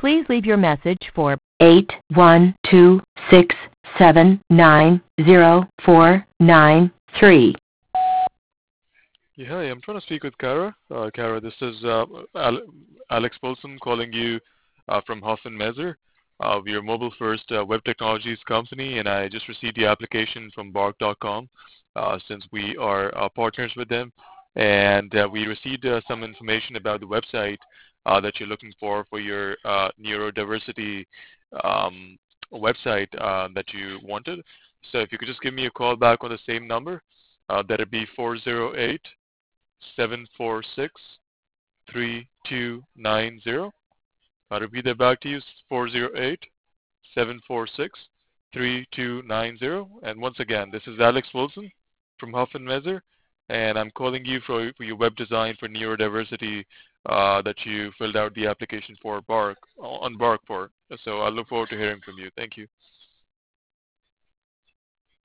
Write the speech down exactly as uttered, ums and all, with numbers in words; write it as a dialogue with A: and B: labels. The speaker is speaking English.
A: Please leave your message for eight one two six seven nine zero four nine three.
B: Yeah, hi, I'm trying to speak with Kara. Uh, Kara, this is uh, Al- Alex Wilson calling you uh, from Huff and Measure. Uh, we are a mobile-first uh, web technologies company, and I just received the application from Bark dot com uh, since we are uh, partners with them. And uh, we received uh, some information about the website uh, that you're looking for for your uh, neurodiversity um, website uh, that you wanted. So if you could just give me a call back on the same number, uh, that'd be four zero eight seven four six three two nine zero. I'll repeat that back to you, four zero eight seven four six three two nine zero. And once again, this is Alex Wilson from Huff and Measure, and I'm calling you for, for your web design for neurodiversity uh, that you filled out the application for Bark on Bark for. So I look forward to hearing from you. Thank you.